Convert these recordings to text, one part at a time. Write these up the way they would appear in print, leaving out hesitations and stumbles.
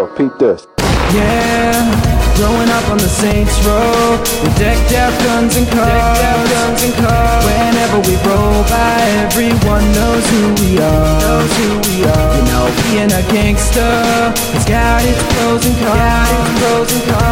Yo, peep this. Yeah, growing up on the Saints Row, we decked out guns and cars. Whenever we roll by, everyone knows who we are. You know, being a gangster, it's got its pros and cons.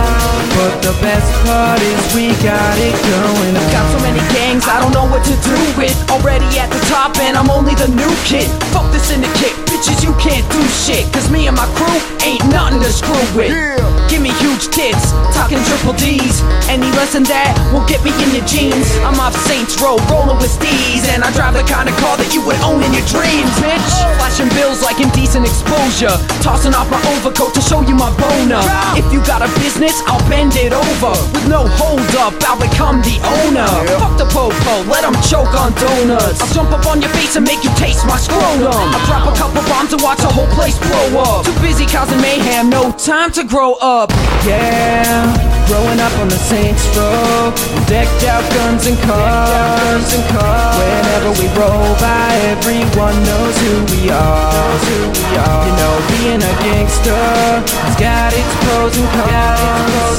But the best part is we got it going on. Got so many gangs, I don't know what to do with. Already at the top and I'm only the new kid. Fuck the syndicate, bitches you can't do shit. Cause me and my crew ain't nothing to screw with. Give me huge tits, talking triple D's. Any less than that will get me in your jeans. I'm off Saints Row, rolling with steez. And I drive the kind of car that you would own in your dreams, bitch. Flashing bills like indecent exposure. Tossing off my overcoat to show you my boner. If you got a business, I'll bend it over. With no hold up, I'll become the owner. Fuck the popo, let them choke on donuts. I'll jump up on your face and make you taste my scrotum. I'll drop a couple bombs and watch the whole place blow up. Too busy causing mayhem, no time to grow up. Yeah, growing up on the Saints Row, we decked out guns and cars. Whenever we roll by, everyone knows who we are. You know, being a gangster, it's got its pros and cons.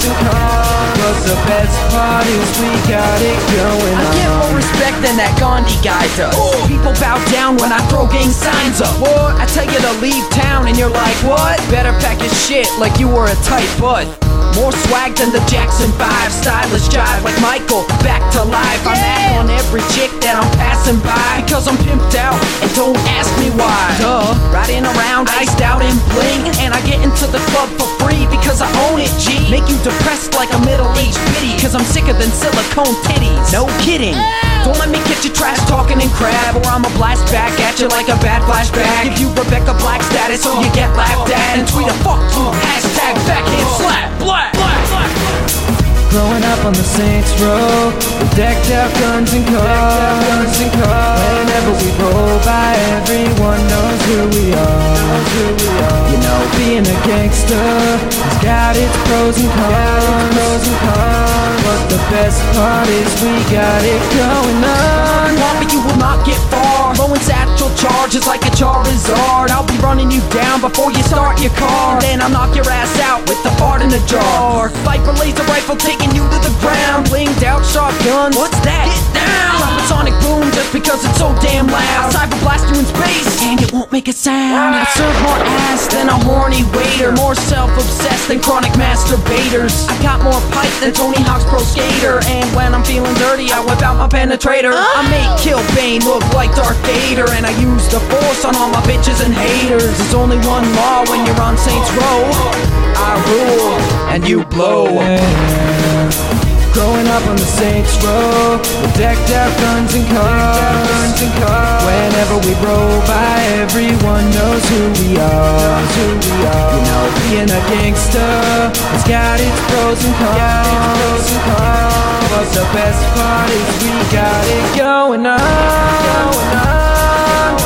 But the best part is we got it going on. I get more respect than that Gandhi guy does. People bow down when I throw gang signs up. What? I tell you to leave town and you're like, what? Better pack your shit like you were a tight butt. More swag than the Jackson 5, stylish jive like Michael, back to life. I'm at on every chick that I'm passing by, because I'm pimped out and don't ask me why. Duh, riding around iced out in bling, and I get into the club for free because I own it, G. Make you depressed like a middle-aged biddy, because I'm sicker than silicone titties. No kidding. Don't let me get you trash talking and crab, or I'ma blast back at you like a bad flashback. Give you Rebecca Black status so you get laughed at, and tweet a fuck you, hashtag backhand slap, black. Growing up on the Saints Row, we decked out guns and cars. Whenever we roll by, everyone knows who we are. You know, being a gangster, it's got its pros and cons. But the best part is we got it going on. But you will not get far. Throwing satchel charges like a Charizard. I'll be running you down before you start your car, and then I'll knock your ass out with the fart in the jar. Viper laser rifle taking you to the ground. Blinged out shotguns, what's that? Get down! Drop a sonic boom just because it's so damn loud. Cyber blast you in space and it won't make a sound. I serve more ass than a horny waiter, more self-obsessed than chronic masturbators. I got more pipe than Tony Hawk's Pro Skater, and when I'm feeling dirty I whip out my penetrator. I make Kill Bane look like Darth Vader, and I use the force on all my bitches and haters. There's only one law when you're on Saints Row: I rule and you blow. Growing up on the Saints Row, we decked out guns and cars. Whenever we roll by, everyone knows who we are. You know, being a gangster, it's got its pros and cons. But the best part is we got it going on.